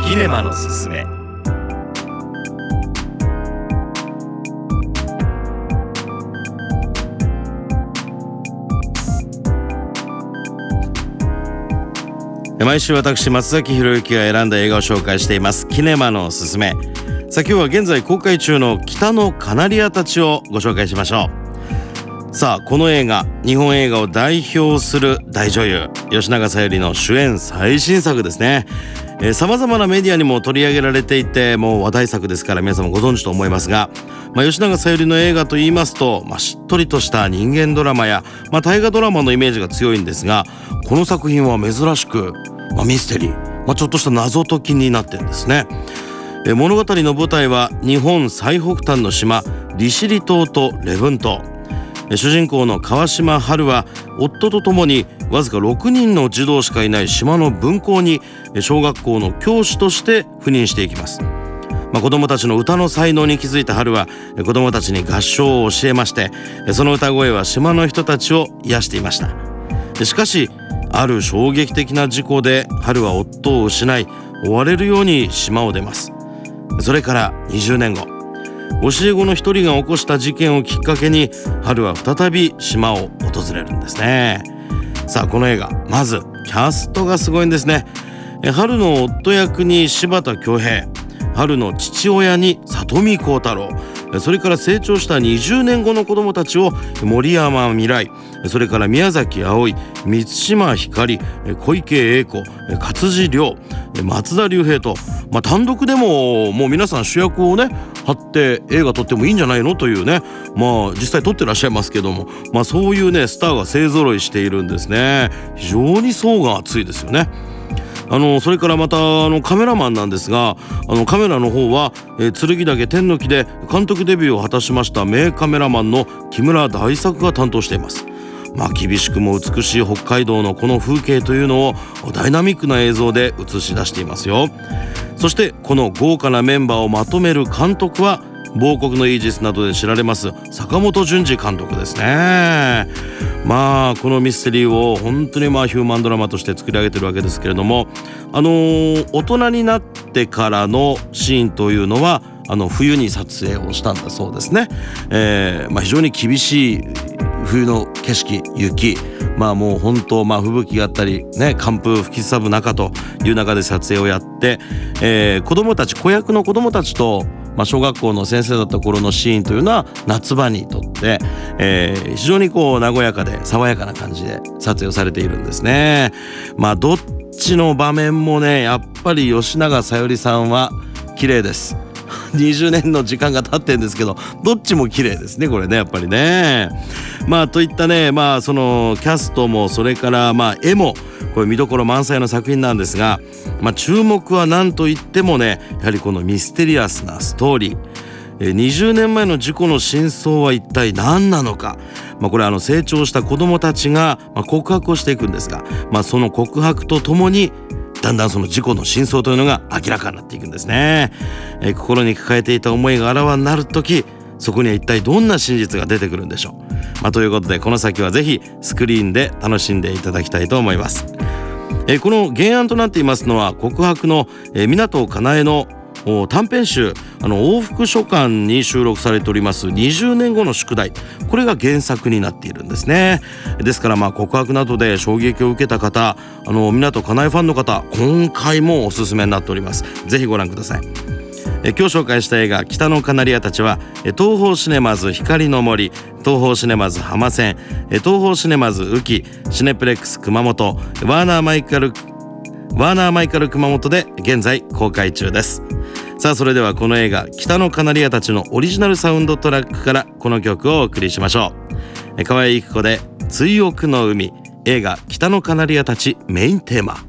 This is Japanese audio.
キネマのすすめ。毎週私松崎博之が選んだ映画を紹介していますキネマのすすめ。さあ今日は現在公開中の北のカナリアたちをご紹介しましょう。さあこの映画、日本映画を代表する大女優吉永小百合の主演最新作ですね。様々なメディアにも取り上げられていて、もう話題作ですから皆さんもご存知と思いますが、吉永小百合の映画と言いますと、しっとりとした人間ドラマや、大河ドラマのイメージが強いんですが、この作品は珍しく、ミステリー、ちょっとした謎解きになってるんですね。物語の舞台は日本最北端の島利尻島と礼文島。主人公の川島春は夫と共にわずか6人の児童しかいない島の分校に小学校の教師として赴任していきます。子どもたちの歌の才能に気づいた春は子どもたちに合唱を教えまして、その歌声は島の人たちを癒していました。しかしある衝撃的な事故で春は夫を失い、追われるように島を出ます。それから20年後、教え子の一人が起こした事件をきっかけに春は再び島を訪れるんですね。さあこの映画、まずキャストがすごいんですね。春の夫役に柴田恭平、春の父親に里見光太郎、それから成長した20年後の子どもたちを森山未来、それから宮崎あおい、満島ひかり、小池栄子、勝地涼、松田龍平と、単独でももう皆さん主役をね張って映画撮ってもいいんじゃないのというね、実際撮ってらっしゃいますけども、そういうねスターが勢ぞろいしているんですね。非常に層が厚いですよね。それからまたカメラマンなんですが、カメラの方は、剣岳天の木で監督デビューを果たしました名カメラマンの木村大作が担当しています。厳しくも美しい北海道のこの風景というのをダイナミックな映像で映し出していますよ。そしてこの豪華なメンバーをまとめる監督は亡国のイージスなどで知られます坂本淳二監督ですね。このミステリーを本当にヒューマンドラマとして作り上げてるわけですけれども、大人になってからのシーンというのは冬に撮影をしたんだそうですね。非常に厳しい冬の景色、雪、もう本当吹雪があったりね、寒風吹きすさぶ中という中で撮影をやって、子供たち、子役の子供たちと小学校の先生だった頃のシーンというのは夏場に撮って、非常に和やかで爽やかな感じで撮影をされているんですね。どっちの場面もね、やっぱり吉永小百合さんは綺麗です。20年の時間が経ってんですけど、どっちも綺麗ですね、これね、やっぱりね。といったね、そのキャストも、それから絵もこれ見どころ満載の作品なんですが、注目は何といってもね、やはりこのミステリアスなストーリー。20年前の事故の真相は一体何なのか。これ成長した子どもたちが告白をしていくんですが、その告白とともにだんだんその事故の真相というのが明らかになっていくんですね。心に抱えていた思いがあらわになるとき、そこには一体どんな真実が出てくるんでしょう。ということでこの先はぜひスクリーンで楽しんでいただきたいと思います。この原案となっていますのは告白の湊かなえの短編集往復書簡に収録されております20年後の宿題、これが原作になっているんですね。ですから告白などで衝撃を受けた方、湊かなえファンの方、今回もおすすめになっております。ぜひご覧ください。今日紹介した映画北のカナリアたちは東宝シネマズ光の森、東宝シネマズ浜線、東宝シネマズ宇城、シネプレックス熊本、ワーナーマイカル熊本で現在公開中です。さあそれではこの映画北のカナリアたちのオリジナルサウンドトラックからこの曲をお送りしましょう。河合郁子で追憶の海、映画北のカナリアたちメインテーマ。